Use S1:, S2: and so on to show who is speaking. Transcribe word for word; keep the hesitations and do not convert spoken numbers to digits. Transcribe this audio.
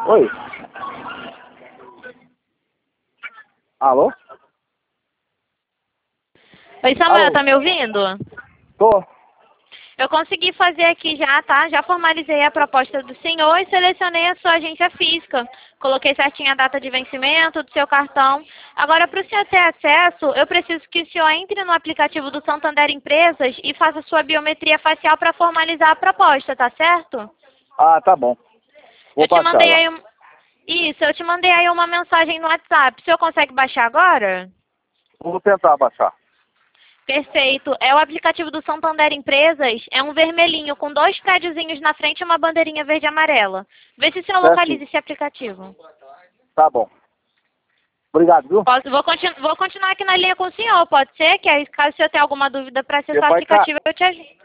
S1: Oi. Alô?
S2: Oi, Samuel,
S1: Alô?
S2: tá me ouvindo?
S1: Tô.
S2: Eu consegui fazer aqui já, tá? Já formalizei a proposta do senhor e selecionei a sua agência física. Coloquei certinho a data de vencimento do seu cartão. Agora, para o senhor ter acesso, eu preciso que o senhor entre no aplicativo do Santander Empresas e faça sua biometria facial para formalizar a proposta, tá certo?
S1: Ah, tá bom. Vou
S2: Eu te
S1: baixar
S2: mandei
S1: lá.
S2: aí um... Isso, eu te mandei aí uma mensagem no WhatsApp. O senhor consegue baixar agora?
S1: Vou tentar baixar.
S2: Perfeito. É o aplicativo do Santander Empresas. É um vermelhinho com dois prédiozinhos na frente e uma bandeirinha verde e amarela. Vê se o senhor
S1: Certinho.
S2: localiza esse aplicativo.
S1: Tá bom. Obrigado, viu?
S2: Posso, vou, continu, vou continuar aqui na linha com o senhor, pode ser? Que aí, caso o senhor tenha alguma dúvida para
S1: Você
S2: acessar o
S1: vai, ca...
S2: aplicativo, eu te ajudo.